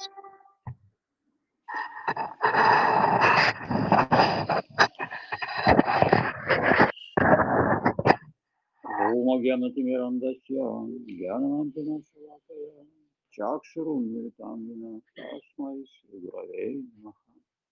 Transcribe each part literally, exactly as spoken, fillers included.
Ома Гьянатимирандасья, Гьянамантинашвакая, Чакшурунмиритангина, Тасмай Шри Маха.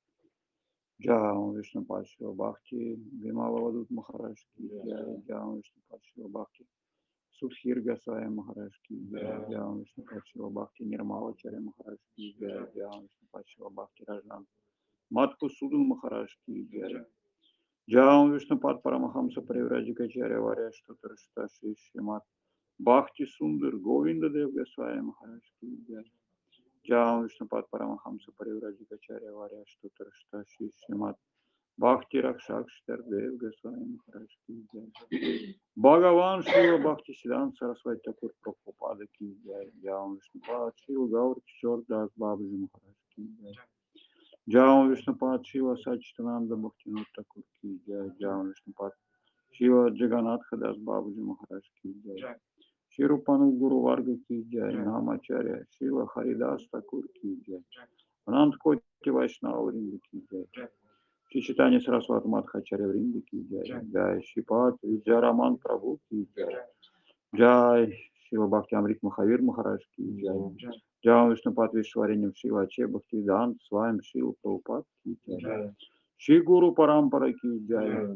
Джаам Вишну Пачва Бхакти, Бималавадут Махараш Ки Джай, Джаам Вишну Пачва Бхакти, Судхир Гасая Махараш Ки Джай, Джаам Вишну Пачва Бхакти, Нирмала Чаря Махараш Ки Джай, Джаам Вишну Пачва Бхакти Раджан, Матху Судан Махараш Ки Джай. Джаам Вишнупад Парамахамса Привраджикачаря Варя Штутарашта Шри Шримат Бхакти Сундар Говинда Дев Госвами Махараш Ки Джай. Джаам Вишнупад Парамахамса Привраджикачаря Варя Штутарашта Шри Шримат Бхакти Ракшакштар Дев Госвами Махараш Ки Джай. Бхагаван Шрила Бхакти Сидан Сарасвати Такур Прабхупада Ки Джай. Джаам Вишнупад Шрила Гаур Кишор Дас Бабаджи Махараш Ки Джай. Джаам Вишнупад Шива Сачитананда Бхактинут Такур Ки Джай. Джаам Вишнупад Шива Джаганатха Дас Бабаджи Махараш Ки Джай. Ширупану Гуру Варга Ки Джай. Намачаря Шива Харидас Такур Ки Джай. Ананд Коти Вайшнава Вринда Ки Джай. Шри Чайтанья Сарасвати Мадхачаря Вринда Ки Джай. Джай Шипат Виджараман Прабhu Ки Джай. Джай Шива Бхакти Амрит Махавир Махараш Ки Джай. Джаам Вишнупад Вишваренем Шива Аче Бхакти Дан Сваем Шива Прабхупад Ки Джай. Шри Гуру Парампара Ки Джай.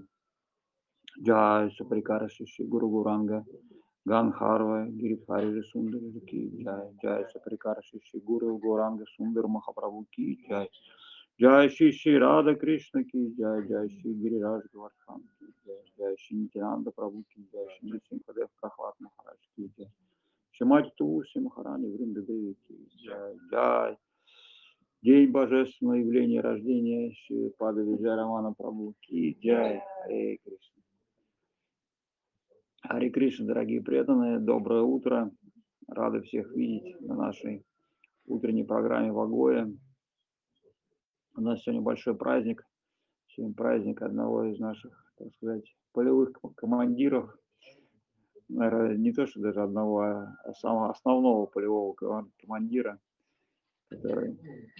Джай Саприкара Шри Гуру Гуранга Ганхарва Гиридхари Сундар Ки Джай. Джай Саприкара Шри Гуру Гуранга Сундар Махапрабху Ки Джай. Джай Шри Шри Рада Кришна Ки Джай. Джай Шри Гирираж Гавардхан Ки Джай. Джай Шри Нитянанда Прабху Ки Джай. Шри Нрсимхадев Прахлад Махарадж Ки Джай. Шримати Тулси Махарани Вринда Деви Ки Джай. Джай. День божественного явления рождения Шри Пада Виджая Рамана Прабху Ки Джай. Харе Кришна. Харе Кришна, дорогие преданные, доброе утро. Рады всех видеть на нашей утренней программе в Агое. У нас сегодня большой праздник. Сегодня праздник одного из наших, так сказать, полевых командиров. Наверное, не то, что даже одного, а самого основного полевого командира, который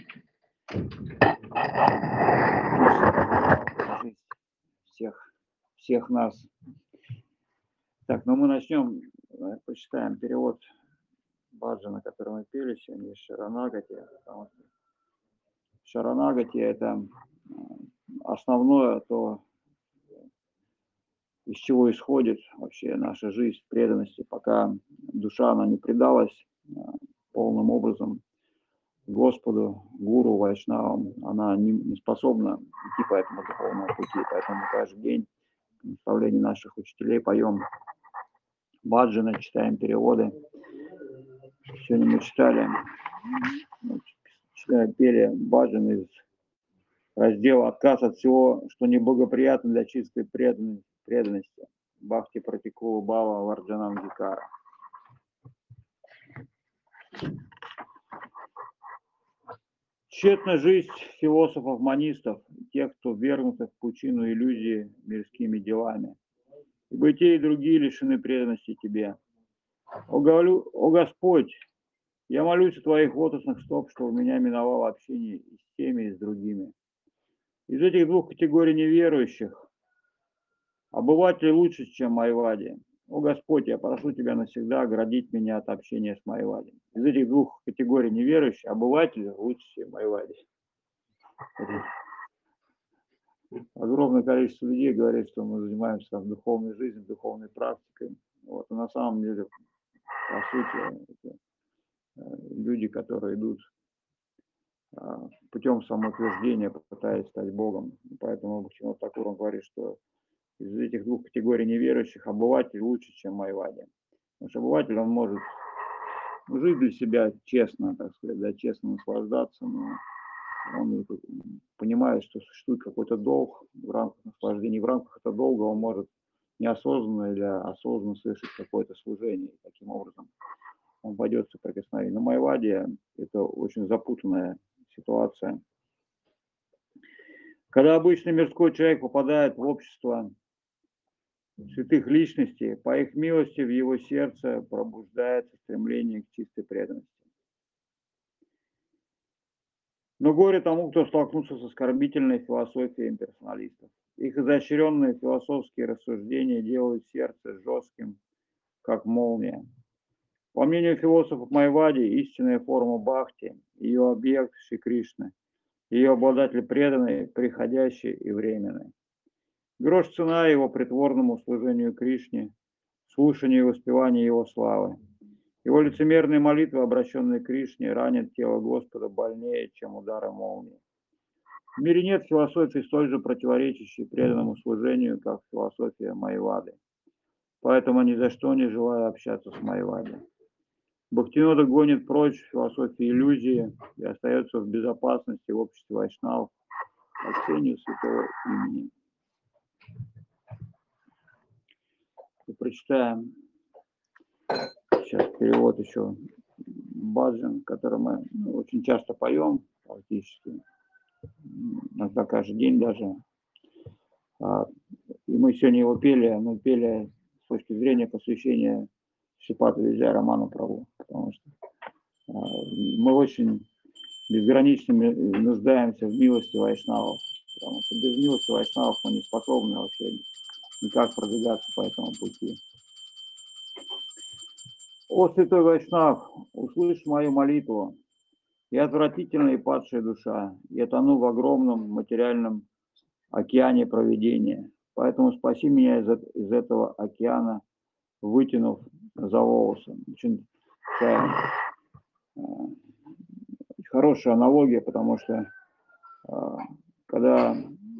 всех, всех нас. Так, ну мы начнем, почитаем перевод баджана, который мы пели сегодня, из Шаранагати. Потому что Шаранагати — это основное то, из чего исходит вообще наша жизнь в преданности, пока душа она не предалась полным образом Господу, Гуру, Вайшнавам, она не, не способна идти по этому духовному пути. Поэтому мы каждый день в наставлении наших учителей поем баджаны, читаем переводы. Сегодня мы читали, читали пели баджаны из раздела «Отказ от всего, что неблагоприятно для чистой преданности». Бхакти Пратикула Бава Варджанам Гикара. Тщетна жизнь философов-монистов, тех, кто ввергнутых в пучину иллюзии мирскими делами. Ибо и те, и другие лишены преданности Тебе. О, говорю, о Господь, я молюсь о Твоих лотосных стоп, что у меня миновало общение и с теми, и с другими. Из этих двух категорий неверующих обыватели лучше, чем Майвади. О Господь, я прошу Тебя навсегда оградить меня от общения с Майвади. Из этих двух категорий неверующих обыватели лучше, чем Майвади. Огромное количество людей говорит, что мы занимаемся там духовной жизнью, духовной практикой. Вот. И на самом деле, по сути, это люди, которые идут путем самоутверждения, пытаясь стать Богом. Поэтому почему-то Такур он говорит, что из этих двух категорий неверующих обыватель лучше, чем Майвади. Потому что обыватель, он может жить для себя честно, так сказать, да, честно наслаждаться, но он понимает, что существует какой-то долг в рамках наслаждения, в рамках этого долга он может неосознанно или осознанно совершить какое-то служение. И таким образом он пойдет в соприкосновение. Но Майвади — это очень запутанная ситуация. Когда обычный мирской человек попадает в общество святых личностей, по их милости в его сердце пробуждается стремление к чистой преданности. Но горе тому, кто столкнулся с оскорбительной философией имперсоналистов. Их изощренные философские рассуждения делают сердце жестким, как молния. По мнению философов Майвади, истинная форма Бхакти, ее объект Шри Кришна, ее обладатель преданный, приходящий и временный. Грош цена его притворному служению Кришне, слушанию и воспеванию его славы. Его лицемерные молитвы, обращенные к Кришне, ранят тело Господа больнее, чем удары молнии. В мире нет философии столь же противоречащей преданному служению, как философия Майвады. Поэтому ни за что не желаю общаться с Майвади. Бхактинода гонит прочь философии иллюзии и остается в безопасности в обществе вайшнавов под сенью святого имени. И прочитаем сейчас перевод еще баджан, который мы ну, очень часто поем, практически, иногда каждый день даже. И мы сегодня его пели, мы пели с точки зрения посвящения Шрипада Виджая Раману Прабху, потому что мы очень безгранично нуждаемся в милости вайшнавов, потому что без милости вайшнавов мы не способны вообще никак продвигаться по этому пути. О, святой Вайшнав, услышь мою молитву. Я отвратительная и падшая душа. Я тону в огромном материальном океане провидения. Поэтому спаси меня из, из этого океана, вытянув за волосы. Очень такая, э, хорошая аналогия, потому что э, когда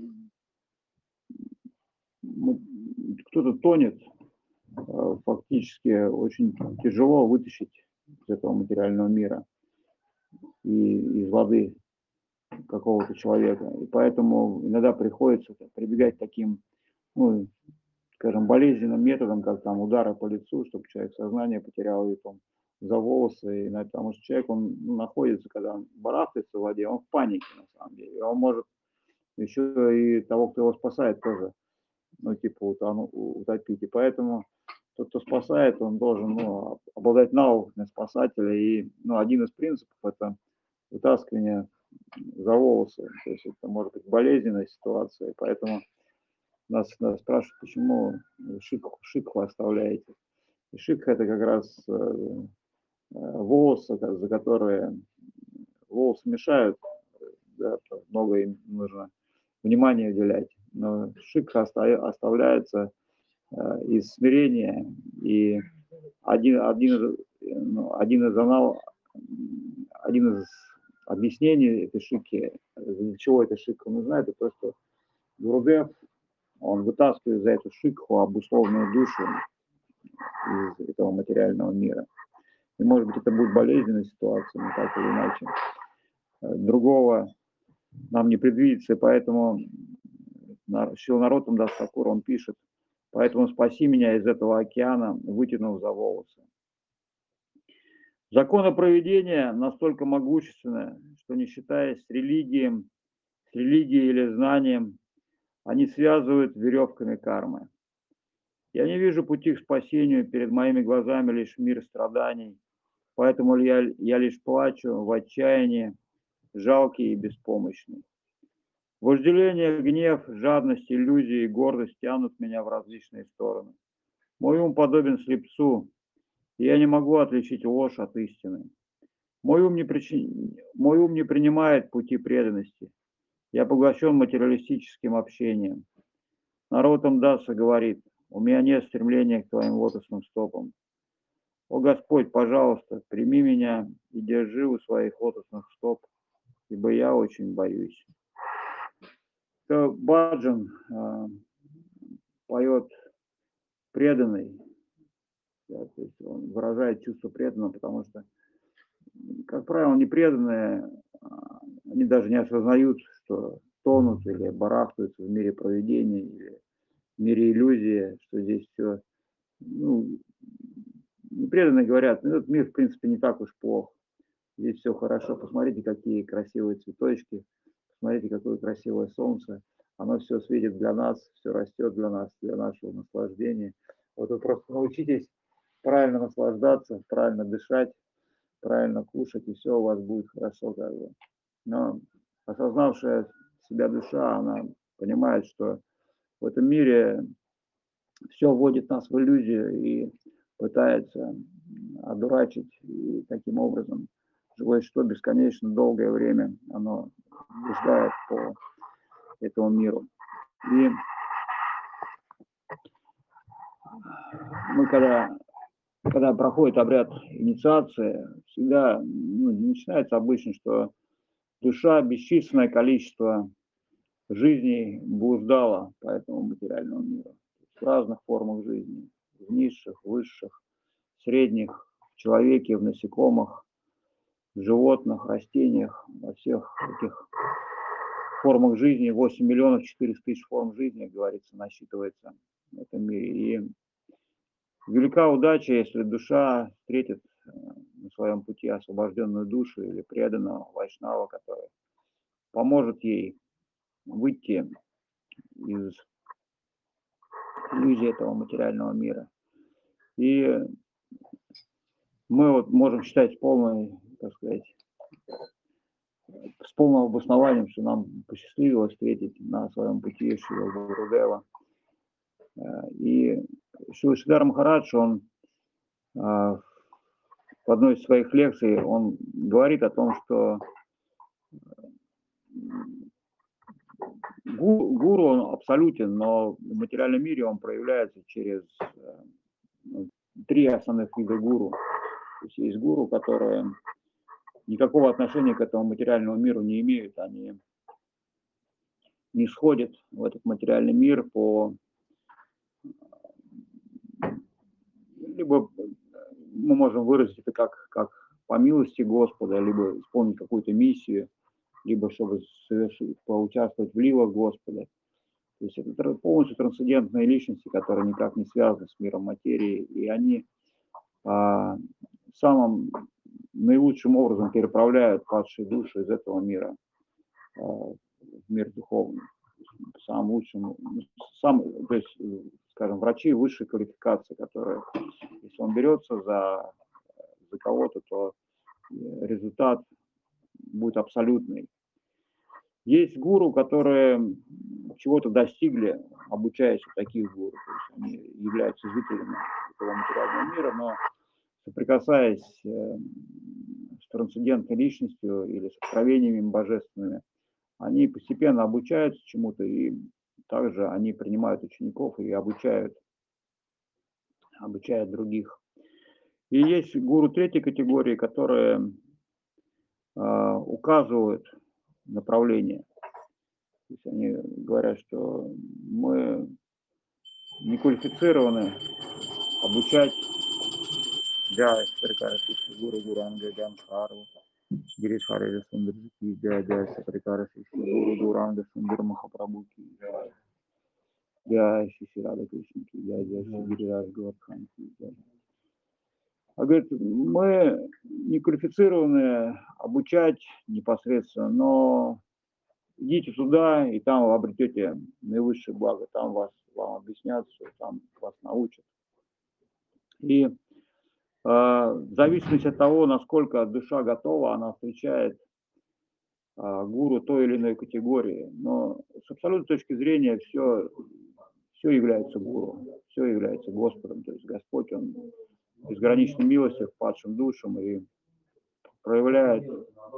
кто-то тонет, э, фактически очень тяжело вытащить из этого материального мира и из воды какого-то человека. И поэтому иногда приходится прибегать к таким, ну, скажем, болезненным методом, как там удары по лицу, чтобы человек сознание потерял и там за волосы, и, потому что человек, он ну, находится, когда он барахтается в воде, он в панике на самом деле. И он может еще и того, кто его спасает, тоже, ну, типа, утону, утопить. И поэтому тот, кто спасает, он должен, ну, обладать навыками спасателя. И, ну, один из принципов – это вытаскивание за волосы. То есть это может быть болезненная ситуация. Поэтому нас, нас спрашивают, почему шикху, шикху оставляете. И шикха – это как раз э, э, волосы, за которые волосы мешают, да, много им нужно внимания уделять. Но шикха оставляется э, из смирения. И один, один, из, ну, один, из анал, один из объяснений этой шикхи, для чего эта шикха нужна, это то, что Гурудев, он вытаскивает за эту шикху обусловленную душу из этого материального мира. И, может быть, это будет болезненная ситуация, но так или иначе. Другого нам не предвидится, и поэтому Шрила Нароттам Дас Такур, он пишет: «Поэтому спаси меня из этого океана, вытянув за волосы». Законы провидения настолько могущественны, что, не считаясь с религией, с религией или знанием, они связывают веревками кармы. Я не вижу пути к спасению, перед моими глазами лишь мир страданий, поэтому я, я лишь плачу в отчаянии, жалкий и беспомощный. Вожделение, гнев, жадность, иллюзии и гордость тянут меня в различные стороны. Мой ум подобен слепцу, и я не могу отличить ложь от истины. Мой ум не, причи... Мой ум не принимает пути преданности. Я поглощен материалистическим общением. Нароттам Даса говорит: у меня нет стремления к твоим лотосным стопам. О Господь, пожалуйста, прими меня и держи у своих лотосных стоп, ибо я очень боюсь. Это баджан э, поет преданный, да, то есть он выражает чувство преданного, потому что, как правило, непреданные, они даже не осознают, что тонут или барахтаются в мире провидения, или в мире иллюзии, что здесь все, ну, непреданные говорят, ну, этот мир, в принципе, не так уж плохо. Здесь все хорошо. Посмотрите, какие красивые цветочки, посмотрите, какое красивое солнце. Оно все светит для нас, все растет для нас, для нашего наслаждения. Вот вы просто научитесь правильно наслаждаться, правильно дышать, правильно кушать, и все у вас будет хорошо, как бы. Но осознавшая себя душа, она понимает, что в этом мире все вводит нас в иллюзию и пытается м, одурачить, и таким образом живое существо бесконечно долгое время оно блуждает по этому миру. И мы когда, когда проходит обряд инициации, всегда ну, начинается обычно, что душа бесчисленное количество жизней блуждала по этому материальному миру. В разных формах жизни, в низших, высших, средних, в человеке, в насекомых, в животных, растениях, во всех этих формах жизни, восемь миллионов четыреста тысяч форм жизни, как говорится, насчитывается в этом мире. И велика удача, если душа встретит э, на своем пути освобожденную душу или преданного вайшнава, который поможет ей выйти из иллюзии этого материального мира. И мы вот можем считать полной, так сказать, с полным обоснованием, что нам посчастливилось встретить на своем пути Шрила Гурудева. Э, И Шрила Шридар Махарадж, он э, в одной из своих лекций, он говорит о том, что гу- гуру, он абсолютен, но в материальном мире он проявляется через э, ну, три основных вида гуру. То есть есть гуру, которые никакого отношения к этому материальному миру не имеют, они не сходят в этот материальный мир по либо мы можем выразить это как, как по милости Господа, либо исполнить какую-то миссию, либо чтобы совершить, поучаствовать в лилах Господа. То есть это полностью трансцендентные личности, которые никак не связаны с миром материи, и они а, самым наилучшим образом переправляют падшие души из этого мира а, в мир духовный. Самым лучшим, ну, сам, то есть, скажем, врачи высшей квалификации, которые, если он берется за, за кого-то, то результат будет абсолютный. Есть гуру, которые чего-то достигли, обучаясь у таких гуру, то есть они являются жителями этого материального мира, но соприкасаясь э, с трансцендентной личностью или с откровениями божественными, они постепенно обучаются чему-то, и также они принимают учеников и обучают, обучают других. И есть гуру третьей категории, которые э, указывают направление. То есть они говорят, что мы не квалифицированы обучать Джай Саприкара Шиши Гуру Гуранга Джамхару Гиришхари Сундар Ки Джай Джай Саприкара Шиши Гуру Гуранга Сундар Махапрабху Ки Джай Джай Шиши Рада Кришна Ки Джай Джай Шри Гирирaj Гавардхан Ки Джай. А говорит, мы не квалифицированы обучать непосредственно, но идите туда, и там вы обретете наивысшее благо, там вас, вам объяснят, что там вас научат. И э, в зависимости от того, насколько душа готова, она встречает э, гуру той или иной категории. Но с абсолютной точки зрения все, все является гуру, все является Господом. То есть Господь, Он безграничной милостью к падшим душам и проявляет,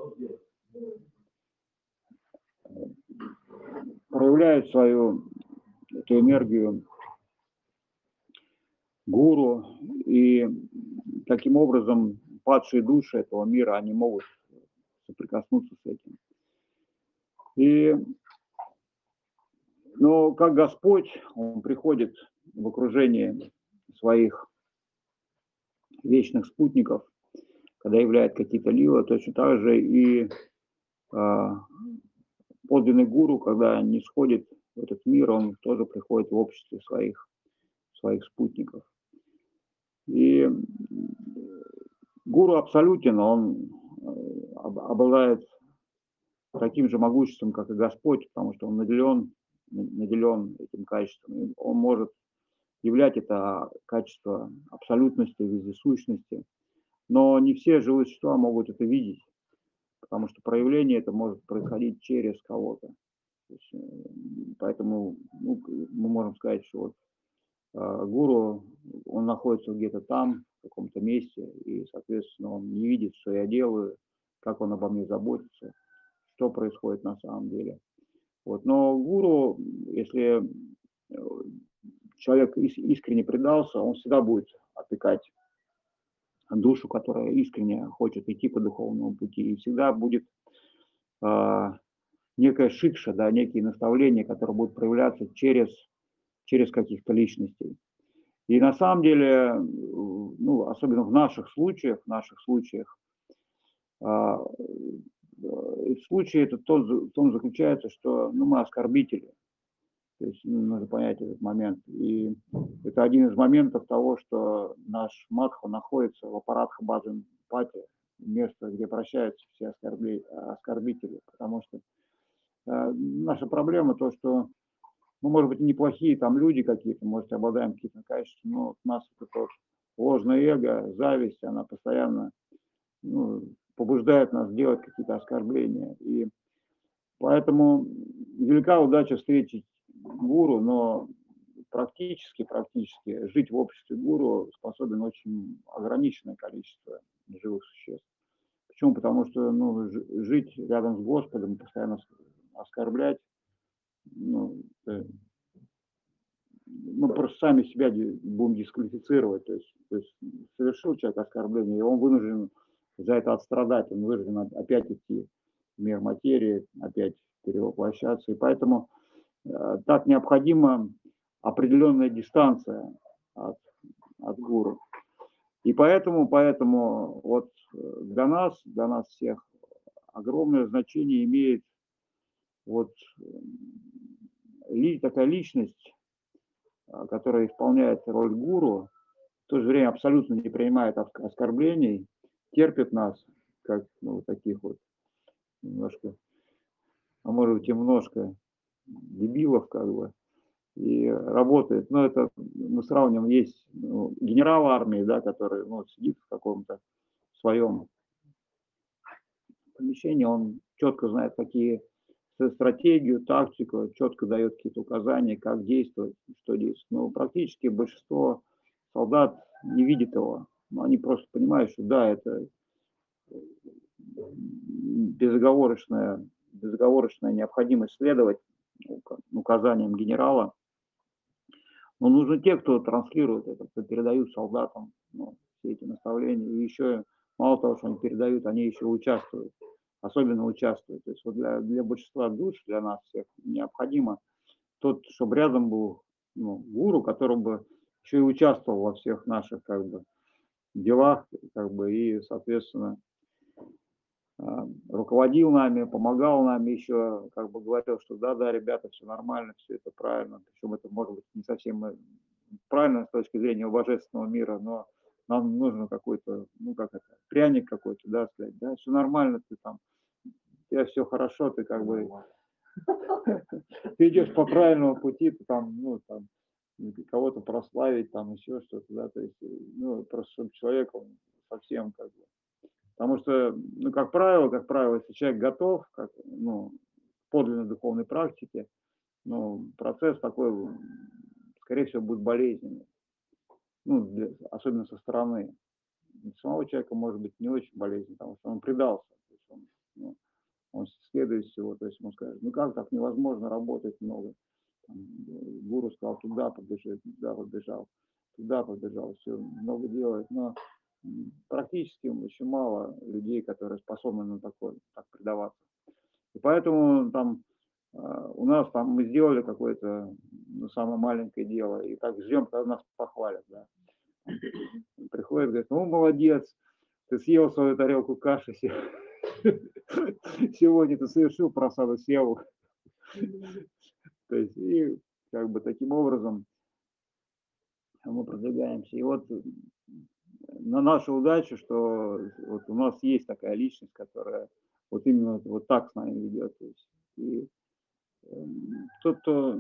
проявляет свою эту энергию гуру, и таким образом падшие души этого мира, они могут соприкоснуться с этим. И, но как Господь, Он приходит в окружении своих вечных спутников, когда являет какие-то лилы, точно так же и э, подлинный гуру, когда не сходит в этот мир, он тоже приходит в обществе своих, своих спутников. И гуру абсолютен, он обладает таким же могуществом, как и Господь, потому что он наделен, наделен этим качеством. И он может являть это качество абсолютности, вездесущности. Но не все живые существа могут это видеть, потому что проявление это может происходить через кого-то. То есть, э, поэтому ну, мы можем сказать, что вот, э, гуру, он находится где-то там, в каком-то месте, и, соответственно, он не видит, что я делаю, как он обо мне заботится, что происходит на самом деле. Вот. Но гуру, если э, человек искренне предался, он всегда будет опекать душу, которая искренне хочет идти по духовному пути, и всегда будет э, некая шикша, да, некие наставления, которые будут проявляться через, через каких-то личностей. И на самом деле, ну, особенно в наших случаях, в наших случаях, а, э, случай этот тот, в том заключается, что ну, мы оскорбители. То есть ну, надо понять этот момент. И это один из моментов того, что наш Мадха находится в аппаратха баджан пати, место, где прощаются все оскорбли, оскорбители. Потому что э, наша проблема то, что мы, может быть, неплохие там люди какие-то, может, обладаем какими-то качествами, но у нас это вот ложное эго, зависть, она постоянно ну, побуждает нас делать какие-то оскорбления. И поэтому велика удача встретить гуру, но практически, практически жить в обществе гуру способен очень ограниченное количество живых существ. Почему? Потому что ну, жить рядом с Господом, постоянно оскорблять, ну, мы просто сами себя будем дисквалифицировать. То есть, то есть совершил человек оскорбление, и он вынужден за это отстрадать, он вынужден опять идти в мир материи, опять перевоплощаться. И поэтому э, так необходима определенная дистанция от, от гуру. И поэтому, поэтому вот для нас, для нас всех огромное значение имеет вот такая личность, которая исполняет роль гуру, в то же время абсолютно не принимает оскорблений, терпит нас, как ну, таких вот немножко, а может быть, немножко дебилов, как бы, и работает. Но это мы сравним, есть ну, генерал армии, да, который ну, сидит в каком-то своем помещении, он четко знает, какие стратегию, тактику, четко дает какие-то указания, как действовать, что действовать. Но практически большинство солдат не видит его. Но они просто понимают, что да, это безоговорочная, безоговорочная необходимость следовать указаниям генерала. Но нужны те, кто транслирует это, кто передают солдатам ну, все эти наставления. И еще мало того, что они передают, они еще участвуют, особенно участвуют. То есть вот для, для большинства душ, для нас всех необходимо тот, чтобы рядом был ну, гуру, который бы еще и участвовал во всех наших как бы делах, как бы и, соответственно, руководил нами, помогал нам еще, как бы говорил, что да, да, ребята, все нормально, все это правильно. Причем это может быть не совсем правильно с точки зрения божественного мира, но нам нужно какой-то, ну как это, пряник какой-то, да, сказать, да, все нормально, ты там, у тебя все хорошо, ты как бы, ты идешь по правильному пути, ты там, ну там, кого-то прославить, там еще что-то, да, то есть, ну, просто чтобы человек, он совсем как бы, потому что, ну, как правило, как правило, если человек готов, как, ну, к подлинной духовной практике, ну, процесс такой, скорее всего, будет болезненный, ну, для, особенно со стороны. Для самого человека может быть не очень болезненно, потому что он предался, то есть он, ну, он следует всего, то есть он скажет, ну как так невозможно работать много. Там, гуру сказал, туда побежит, туда побежал, туда побежал, все много делает, но практически очень мало людей, которые способны на такое, так предаваться. И поэтому там у нас там мы сделали какое-то ну, самое маленькое дело, и так ждем, когда нас похвалят. Да. Приходит, говорит, ну молодец, ты съел свою тарелку каши сегодня, ты совершил просаду севу. То есть, и как бы таким образом мы продвигаемся. И вот на нашу удачу, что вот у нас есть такая личность, которая вот именно вот так с нами ведет. То есть, и э, тот, кто...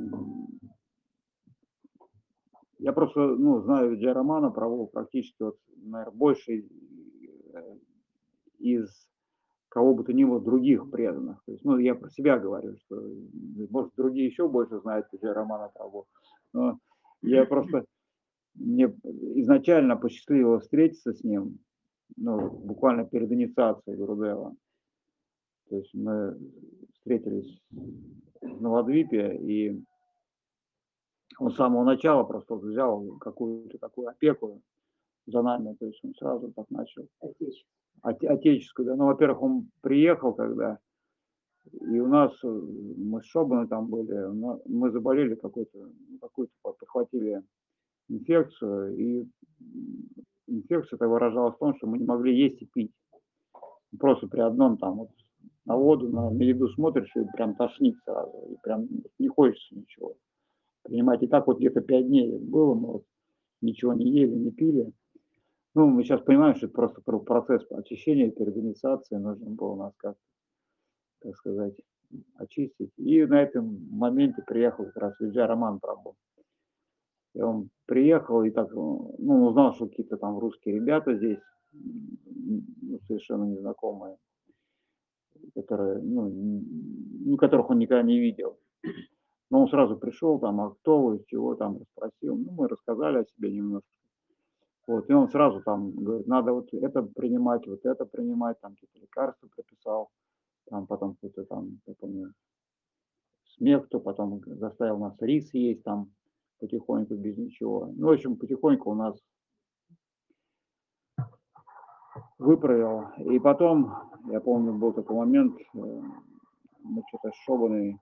Я просто ну, знаю Джай Романа, провел практически, вот, наверное, больше из кого бы то ни было других преданных. То есть, ну, я про себя говорю, что, может, другие еще больше знают Виджая Рамана Прабху. Но я просто, мне изначально посчастливилось встретиться с ним, ну, буквально перед инициацией Гурудева. То есть мы встретились в Навадвипе, и он с самого начала просто вот взял какую-то такую опеку за нами, то есть он сразу так начал. Отечество. Оте- Отеческую, да. Ну, во-первых, он приехал когда, и у нас, э, мы с Шобаной там были, у на- мы заболели какой-то, какую-то, подхватили инфекцию, и м, инфекция-то выражалась в том, что мы не могли есть и пить. Просто при одном там вот на воду, на, на еду смотришь, и прям тошнит сразу, и прям не хочется ничего принимать. И так вот где-то пять дней было, мы вот ничего не ели, не пили. Ну, мы сейчас понимаем, что это просто про- процесс очищения перед инициацией, нужно было нас как, так сказать, очистить. И на этом моменте приехал как раз Виджай Роман Прабhu. И он приехал и так, ну, узнал, что какие-то там русские ребята здесь, м, ну, совершенно незнакомые, которые, ну, н- ну, которых он никогда не видел. Но он сразу пришел, там, а кто вы, чего там, расспросил. Ну, мы рассказали о себе немножко. Вот, и он сразу там говорит, надо вот это принимать, вот это принимать, там какие-то лекарства прописал, там потом какой-то там, я помню, смекту, потом заставил нас рис есть там потихоньку, без ничего. Ну, в общем, потихоньку у нас выправил. И потом, я помню, был такой момент, э, мы что-то с Шобаной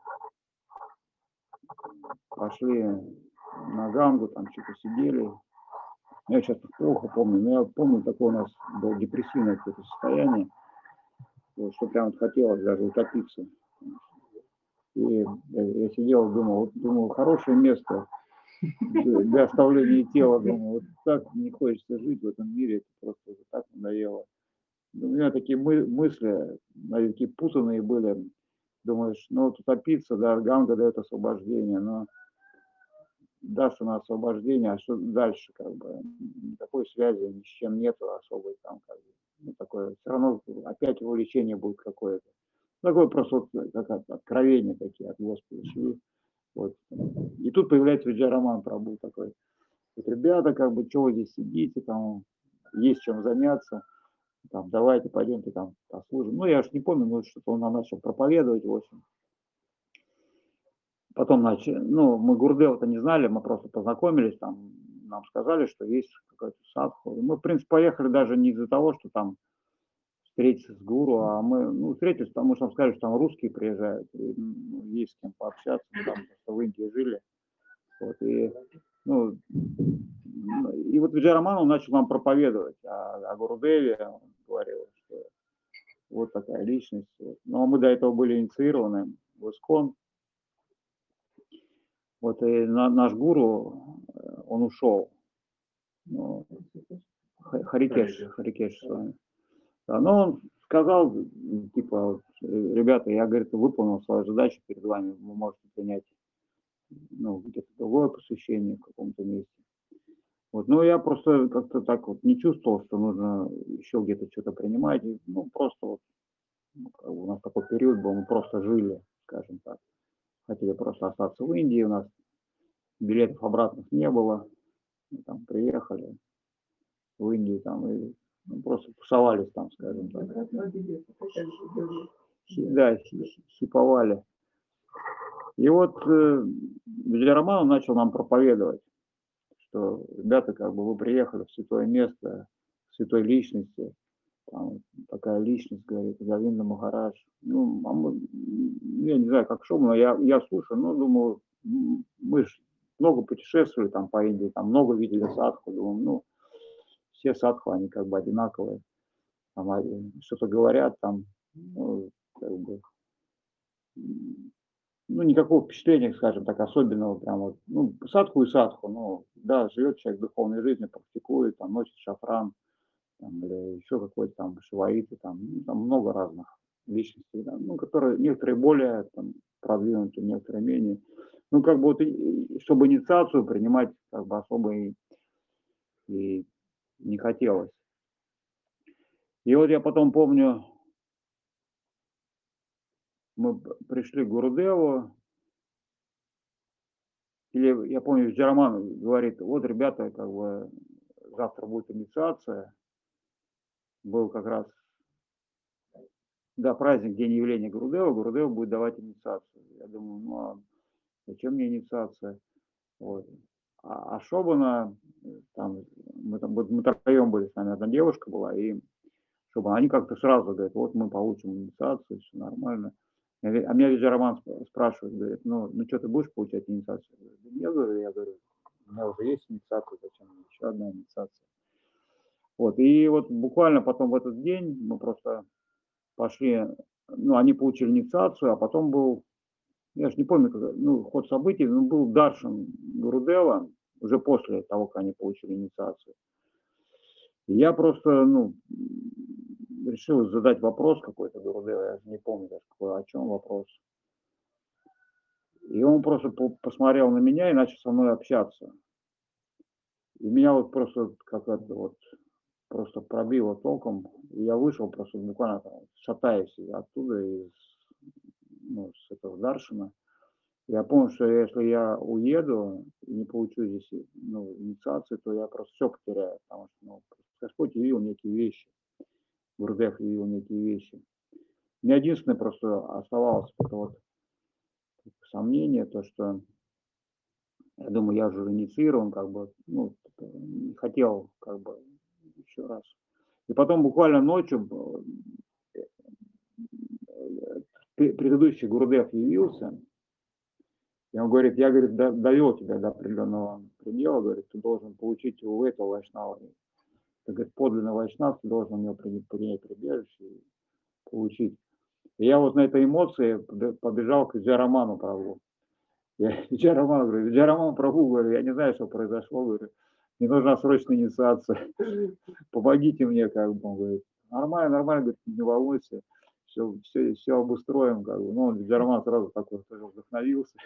пошли на Гангу, там что-то сидели. Я сейчас плохо помню, но я помню, такое у нас было депрессивное какое-то состояние, вот, что прям вот хотелось даже утопиться. И я, я сидел, думал, вот, думал, хорошее место для, для оставления тела, думал, вот так не хочется жить в этом мире, это просто уже так надоело. У меня такие мы, мысли, наверное, такие путанные были. Думаешь, ну вот утопиться, да, Ганга дает освобождение, но даст она освобождение, а что дальше, как бы, никакой связи ни с чем нету особой там, как бы, ну, такое, все равно опять увлечение будет какое-то. Такое просто вот, как от- откровения такие от Господа шли. Вот. И тут появляется Виджай Роман Прабhu такой. Вот, ребята, как бы, что вы здесь сидите, там, есть чем заняться, там, давайте пойдемте там послужим. Ну, я уж не помню, ну, что-то он нам начал проповедовать, в общем. Потом, начали, ну, мы Гурдева-то не знали, мы просто познакомились, там, нам сказали, что есть какой-то садху. И мы, в принципе, поехали даже не из-за того, что там встретиться с гуру, а мы, ну, встретились, потому что нам сказали, что там русские приезжают, и, ну, есть с кем пообщаться, мы там просто в Индии жили. Вот, и, ну, ну, и вот Виджай Роман, он начал нам проповедовать о, о Гурудеве, он говорил, что вот такая личность. Вот. Но мы до этого были инициированы в Искон. Вот и на, наш гуру, э, он ушел. Ну, Ха- Харикеш, Харикеш с вами. Да, но он сказал, м, типа, вот, э, ребята, я, говорит, выполнил свою задачу перед вами, вы можете принять, ну, где-то другое посвящение в каком-то месте. Вот, ну, я просто как-то так вот не чувствовал, что нужно еще где-то что-то принимать. И, ну, просто вот, ну, как бы у нас такой период был, мы просто жили, скажем так. Хотели просто остаться в Индии, у нас билетов обратных не было. Мы там приехали в Индию там и, ну, просто тусовались там, скажем так. Обратного билета. Это как же было. Хи- Да, хи- хи- хиповали. И вот э, Виджай Роман начал нам проповедовать, что, ребята, как бы вы приехали в святое место, в святой личности, там такая личность, говорит, Говинда Махарадж. Ну, а мы, м, я не знаю, как шум, но я, я слушаю, ну, думаю, м, мы же много путешествовали там по Индии, там много видели садху, думаю, ну, все садху, они как бы одинаковые, там они что-то говорят, там, ну, как бы, м, ну, никакого впечатления, скажем так, особенного, прям вот, ну, садху и садху, ну, да, живет человек духовной жизнью, практикует, там, носит шафран, там, или еще какой-то там шиваиты, там, ну, там много разных личностей, да, ну, которые некоторые более там продвинутые, некоторые менее. Ну, как бы вот, и- и чтобы инициацию принимать, как бы особо и, и не хотелось. И вот я потом помню, мы п пришли к Гурудеву. Или я помню, Виджараман говорит: "Вот, ребята, как бы завтра будет инициация". Был как раз да, праздник, день явления Гурудева. Гурудев будет давать инициацию. Я думаю: "Ну, а зачем мне инициация?" Вот. А а Шобана, э, там, мы там вот мы троем были, с нами одна девушка была, и Шобана. Они как-то сразу говорят: "Вот мы получим инициацию, всё нормально". А ме а меня Виджараман спра спрашивает, говорит: "Ну ну чё, ты будешь получать инициацию?" Я говорю: "Да нет", говорю, я говорю, "у меня уже есть инициация, зачем мне еще одна инициация?" Вот, и вот буквально потом в этот день мы просто пошли, ну, они получили инициацию, а потом был, я ж не помню, когда, ну, ход событий, но был даршан Гурудева уже после того, как они получили инициацию. И я просто, ну, м, решил задать вопрос какой-то Гурудеву, я уже не помню даже какой, о чём вопрос. И он просто по посмотрел на меня и начал со мной общаться. И меня вот просто как это вот, просто пробило током. И я вышел просто буквально там, шатаясь оттуда, из, ну, с этого даршана. Я понял, что если я уеду и не получу здесь, ну, инициацию, то я просто всё потеряю, потому что, ну, Господь явил некие вещи, Гурудев явил некие вещи. У меня единственное просто оставалось это вот сомнение, то что я думаю, я уже инициирован, как бы, ну, т не хотел как бы еще раз. И потом буквально ночью б э, э, пре предыдущий Гурудев явился. И он говорит: "Я, говорит, до довел тебя до определенного предела, говорит, ты должен получить у этого вайшнава. Ты, говорит, подлинный вайшнав, ты должен у него при принять прибежище и получить". И я вот на этой эмоции побе побежал к Виджараману Прабhu. Я Виджараману говорю: "Виджараман Прабhu, говорю, я не знаю, что произошло, говорю, мне нужна срочная инициация, помогите мне", как бы. Он говорит: "Нормально, нормально", говорит, "не волнуйся, всё всё всё обустроим", как бы. Ну, Виджараман сразу такой тоже вдохновился.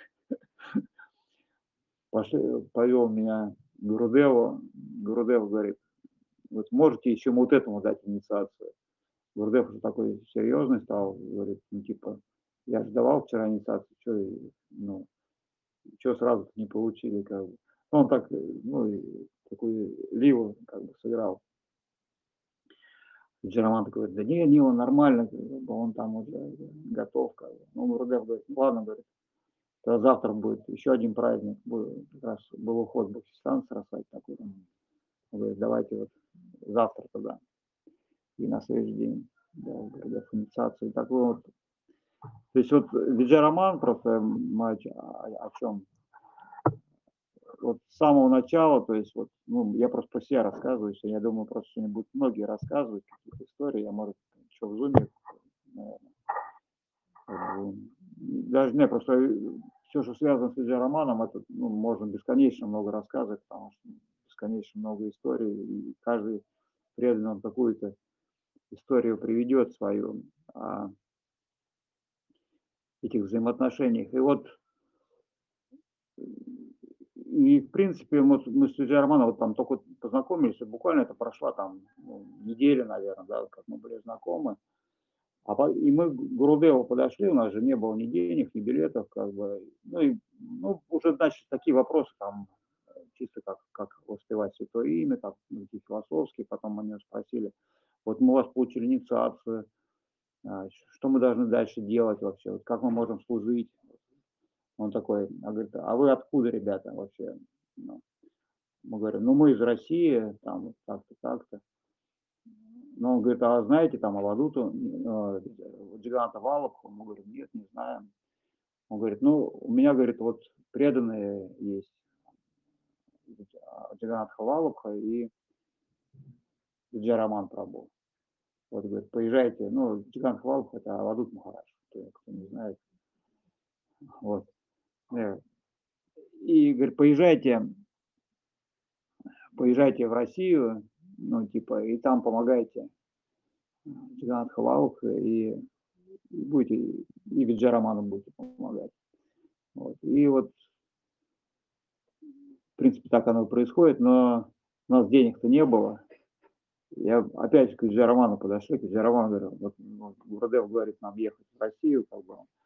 Пошли повел меня к Гурудеву. Гурудев говорит: "Вот можете еще вот этому дать инициацию?" Гурудев уже такой серьезный стал, говорит, ну, типа: "Я же давал вчера инициацию, чё, ну, чё сразу-то не получили, как бы". Он так, ну, и такую ливу как бы сыграл. Виджараман такой говорит: "Да не, не, он нормально, как бы, он там уже готов, как бы". Ну, Гурудев говорит: "Ну ладно", говорит, "тогда завтра будет еще один праздник, будет как раз был уход Бахчисарая Сарасвати такой". Он говорит: "Давайте вот завтра тогда". И на следующий день дал Гурудев инициацию. Такой вот. То есть вот Виджараман просто, мать, о о чём? Вот с самого начала, то есть вот, ну, я просто про себя рассказываю, если я думаю, просто сегодня будут многие рассказывать какие-то истории, я, может, еще в зуме, наверно, как бы, даже не, просто, э, всё, что связано с Виджараманом, это, ну, можно бесконечно много рассказывать, потому что бесконечно много историй, и каждый преданный, он какую-то историю приведет свою о этих взаимоотношениях. И вот и, в принципе, вот мы с Виджараманом вот там тока вот познакомились, вот буквально это прошла там, ну, неделя, наверно, да, как мы были знакомы. А по и мы к Гурудеву подошли, у нас же не было ни денег, ни билетов, как бы. Ну и, ну, уже, значит, такие вопросы там, э, чисто как как воспевать святое имя, там, ну, такие философские. Потом мы у него спросили: "Вот мы у вас получили инициацию, а, ш что мы должны дальше делать вообще? Вот как мы можем служить?" Он такой, а, говорит: "А вы откуда, ребята, вообще?" Ну, мы говорим: "Ну, мы из России, там вот так-то, так-то". Ну, он говорит: "А знаете там Авадуту, э, Джиганатха Валабху?" Мы говорим: "Нет, не знаем". Он говорит: "Ну, у меня, говорит, вот преданные есть, а, Джиганатха Валабха и Виджараман Прабhu. Вот, говорит, поезжайте". Ну, Джиганатха Валабха- это Авадут Махарадж, кто кто не знает. Вот. Э, и, говорит, поезжайте поезжайте в Россию, ну, типа, и там помогайте Джиганатха Валабхе, и и будете, и Виджараману будете помогать. Вот. И вот в принципе, так оно и происходит, но у нас денег-то не было. Я опять к Виджараману подошли, к Виджараману говорю: "Вот, ну, Гурудев говорит нам ехать в Россию, как бы".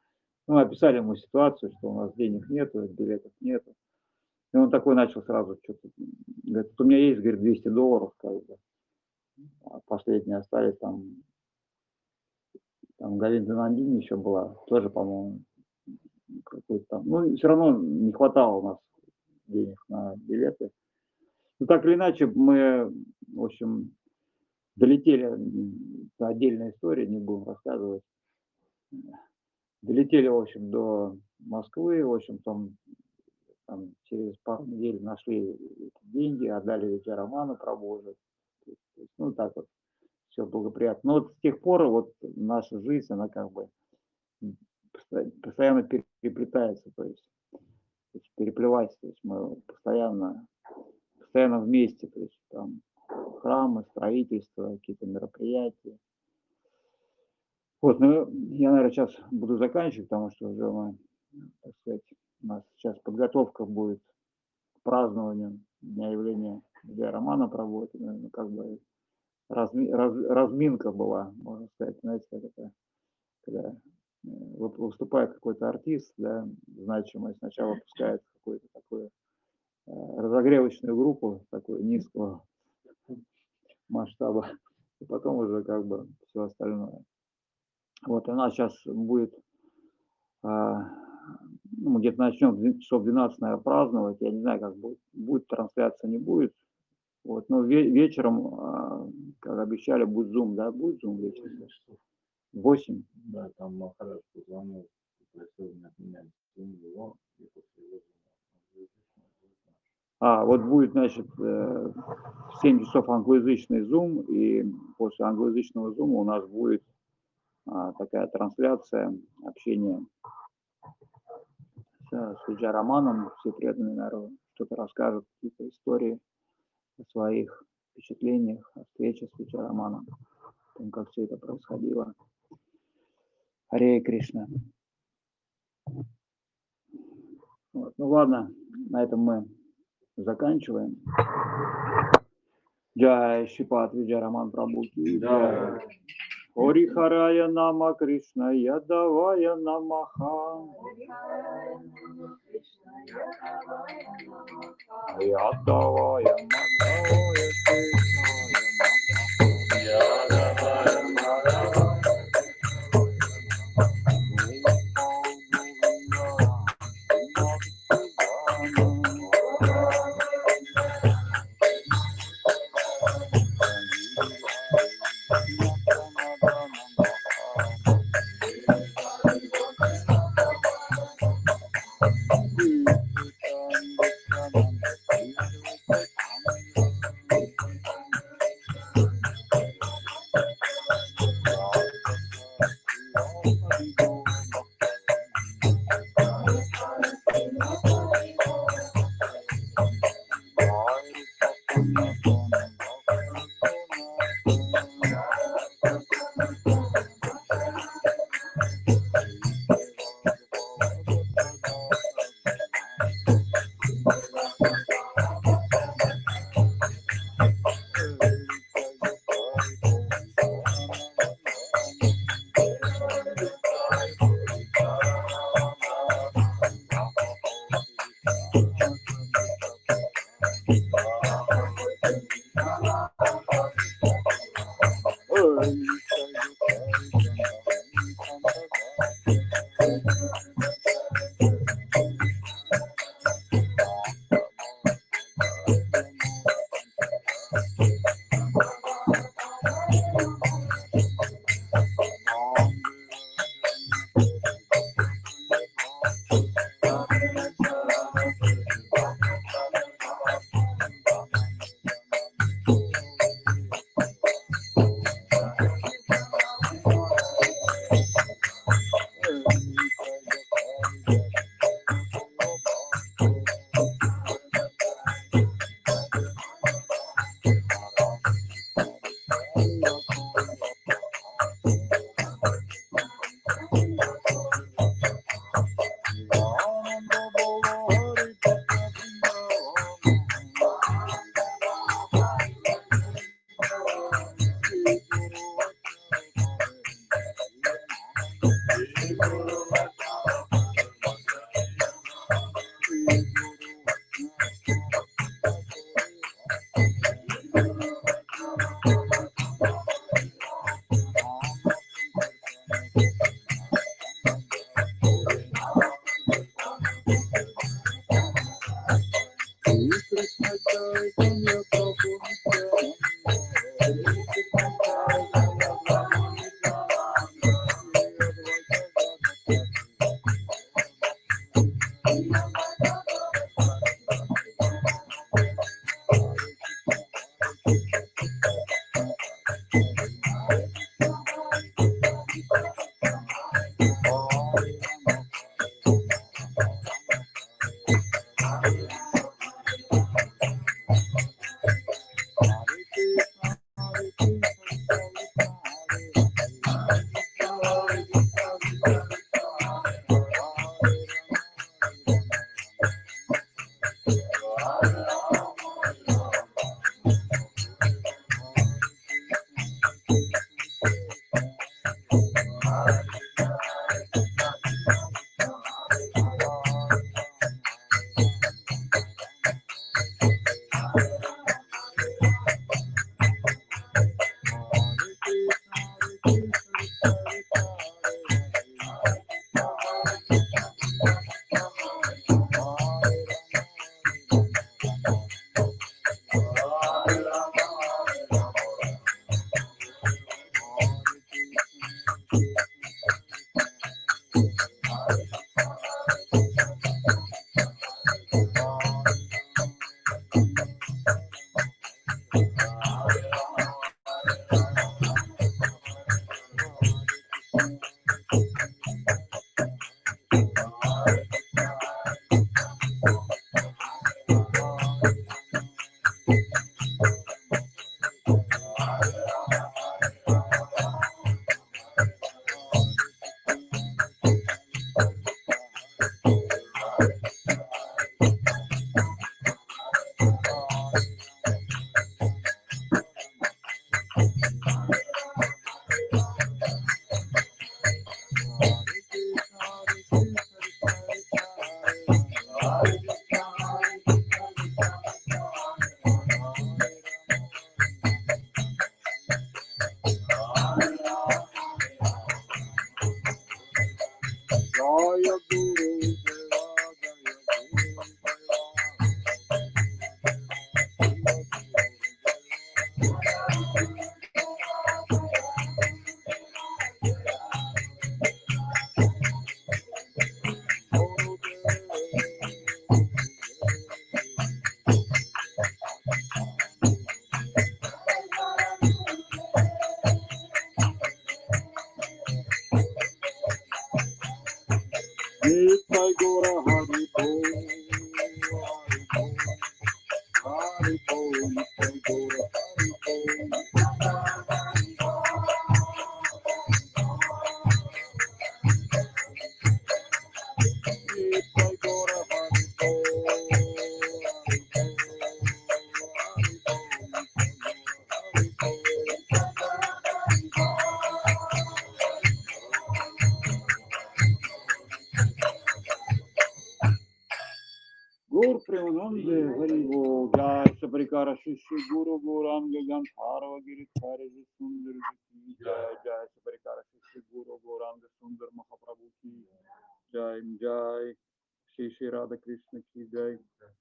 Мы описали ему ситуацию, что у нас денег нету, билетов нету. И он такой начал сразу что-то, говорит: "Вот у меня есть, говорит, двести долларов, как бы, а последние остались там". Там Галина Нандини еще была, тоже, по-моему, какой-то там. Ну, все равно не хватало у нас денег на билеты. Ну, так или иначе, мы, в общем, долетели, м, это отдельная история, не будем рассказывать. Долетели, в общем, до Москвы, в общем, там, там через пару недель нашли эти деньги, отдали ведь Роману Пробожию. То есть, то есть, ну, так вот, все благоприятно. Но вот с тех пор вот наша жизнь, она как бы м, посто- постоянно переплетается, то есть, то есть переплевать, то есть мы постоянно, постоянно вместе, то есть там храмы, строительство, какие-то мероприятия. Вот, ну, я, наверное, сейчас буду заканчивать, потому что уже мы, так сказать, у нас сейчас подготовка будет к празднованию Дня явления Илья Романа проводит, ну, как бы разми- раз- разминка была, можно сказать, знаете, как это, когда э, вот выступает какой-то артист, да, значимый, сначала пускает какую-то такую э, разогревочную группу, такую низкого масштаба, и потом уже как бы все остальное. Вот, она сейчас будет, а, ну, мы где-то начнем в часов двенадцать, наверное, праздновать. Я не знаю, как будет. Будет трансляция, не будет. Вот, но ве- вечером, а, как обещали, будет Zoom, да, будет Zoom вечером. Восемь. Да, там Махарадж позвонил, просил меня отменять Zoom его, и после его Zoom А, вот будет, значит, э, в семь часов англоязычный Zoom, и после англоязычного Zoom у нас будет а, такая трансляция, общение с, с Виджай Романом, все преданные народу, что-то расскажут, какие-то истории о своих впечатлениях, о встрече с Виджай Романом, о том, как все это происходило. Харе Кришна. Вот. Ну ладно, на этом мы заканчиваем. Джай Шипат Виджай Роман Прабху. Да. Ори Харая Нама Кришна Ядавая Намаха. Ядавая Мадавая Кришная Намаха. Гур Преmanande Гарибо, Jai Saparikara Shishi Guru Goranga Gandharva Giridhari Sundar Ki Jai, Jai Saparikara Shishi Guru Goranga Sundar Mahaprabhu Ki Jai, Jai Shri Shri Radha Krishna Ki Jai,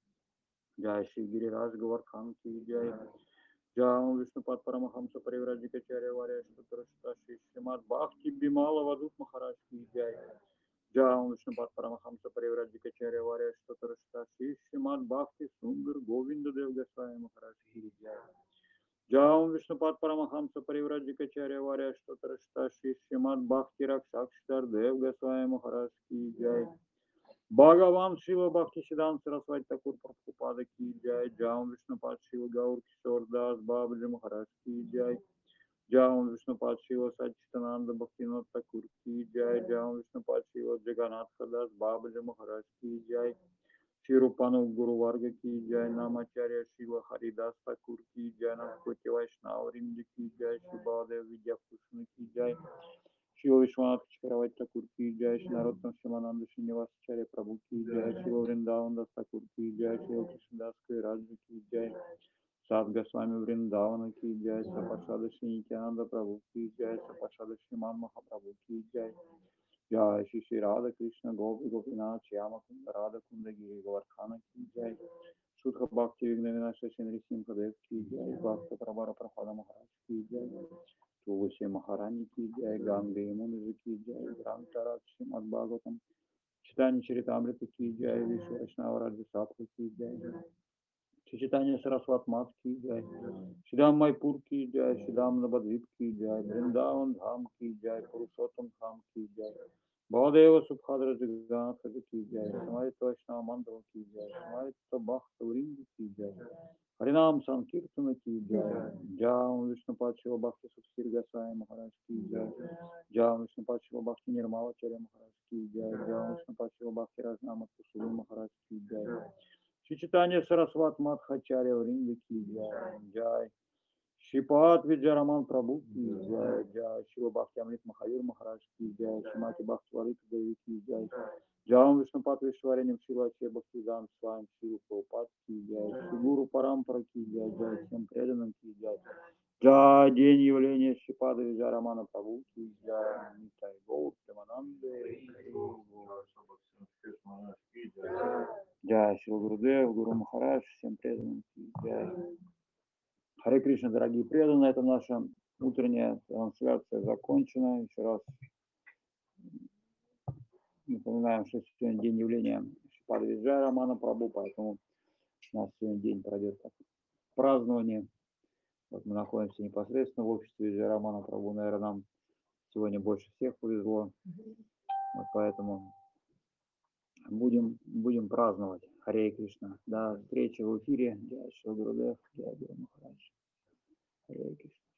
Jai Shri Giriraj Govardhan Ki Jai, Jai Om Vishnupad Paramahamsa Parivrajikacharya Varya Shtutrashta Shri Srimad Bhakti Bimala Vadut Maharaj Ki Jai, Jai Om Vishnupad Paramahamsa Parivrajikacharya Varya Shtutrashta Shri Srimad Bhakti Sundar Govinda Dev Goswami Maharaj Ki Jai, Jai Om Vishnupad Paramahamsa Parivrajikacharya Varya Shtutrashta Shri Srimad Bhakti Rakshakshtar Dev Goswami Maharaj Ki Jai, Bhagavan Shiva Bhakti Siddhanta Saraswati Thakur Prabhupada Ki Jai, Jai Om Vishnupad Shiva Gaur Kishore Das Babaji Maharaj Ki Jai, Jai Om Vishnupad Shiva Satchitananda Bhaktivinoda Thakur Ki Jai, Jai Om Vishnupad Shiva Jagannath Das Babaji Maharaj Ki Jai, Shri Rupanand Guru Varga Ki Jai, Namacharya Shiva Haridas Thakur Ki Jai, Namkoti Vaishnava Vrinda Ki Jai, Shri Baladev Vidya Krishna Ki Jai, Shri Vishwanath Chakravati Thakur Ki Jai, Shri Narottam Shivananda Srinivasacharya Prabhu Ki Jai, Shri Vrindavan Das Thakur Ki Jai, Shri Krishnadas Kaviraj Ki Jai, Sadh Goswami Vrindavana Ki Jai, Saparsada Shri Nityananda Prabhu Ki Jai, Saparsada Shri Man Mahaprabhu Ki Jai, Jai Shri Shri Radha Krishna Gopi Gopinath Shyama Kunda Radha Kunda Giri Govardhana Ki Jai, Sudha Bhakti Vignana Shri Nrsimha Dev Ki Jai, Bhakta Prabhara Prabhupada Maharaj Ki Jai, Тулуси Махарани ки джай, Ганга Ямуна ки джай, Грантарат Шримад Бхагаватам, Читание Чаритамрита ки джай, Вишну Вайшнава Раджа Сатва ки джай, Читание Сарасват Мат ки джай, Шридам Майпур ки джай, Шридам Набадвип ки джай, Вриндаван Дхам ки джай, Пурусотам Дхам ки джай, Бхавадева Субхадра Джиганатха ки джай, Самарита Вайшнава Мандала ки джай, Самарита Бхакта Вринда ки джай, Харинам Санкиртана ки джай, Джам Вишнупад Шива Бхакти Субхир Гасвами Махарадж ки джай, Джам Вишнупад Шива Бхакти Нирмала Чаря Махарадж ки джай, Джам Вишнупад Шива Бхакти Раджнамат Кусули Махарадж ки джай, Читание Сарасват Мадхачаря Вринда ки джай, Джай, Шипат Виджараман Прабhu ки джай, Джай, Шива Бхакти Амрит Махавир Махарадж ки джай, Шимати Бхакти Валита Деви ки джай, Джам Вишнупад Вишваренем Шила Че Бхактидан Свами Шилу Прабхупад ки джай, Шигуру Парампара ки джай, Джай, всем преданным ки джай, Джай, день явления Шипада Виджарамана Прабhu ки джай, Нитай Гаур Примананде, Джай, Шила Гурудев, Гуру Махарадж, всем преданным ки джай. Харе Кришна, дорогие преданные, это наша утренняя трансляция закончена. Еще раз напоминаем, что сегодня день явления Шипада Виджая Романа Прабу, поэтому у нас сегодня день пройдет как празднование. Вот мы находимся непосредственно в обществе Виджая Романа Прабу, наверное, нам сегодня больше всех повезло, вот поэтому будем, будем праздновать. Харе Кришна. До встречи в эфире. Джай Шри Гурудев, Джай Гуру Махарадж. Харе Кришна.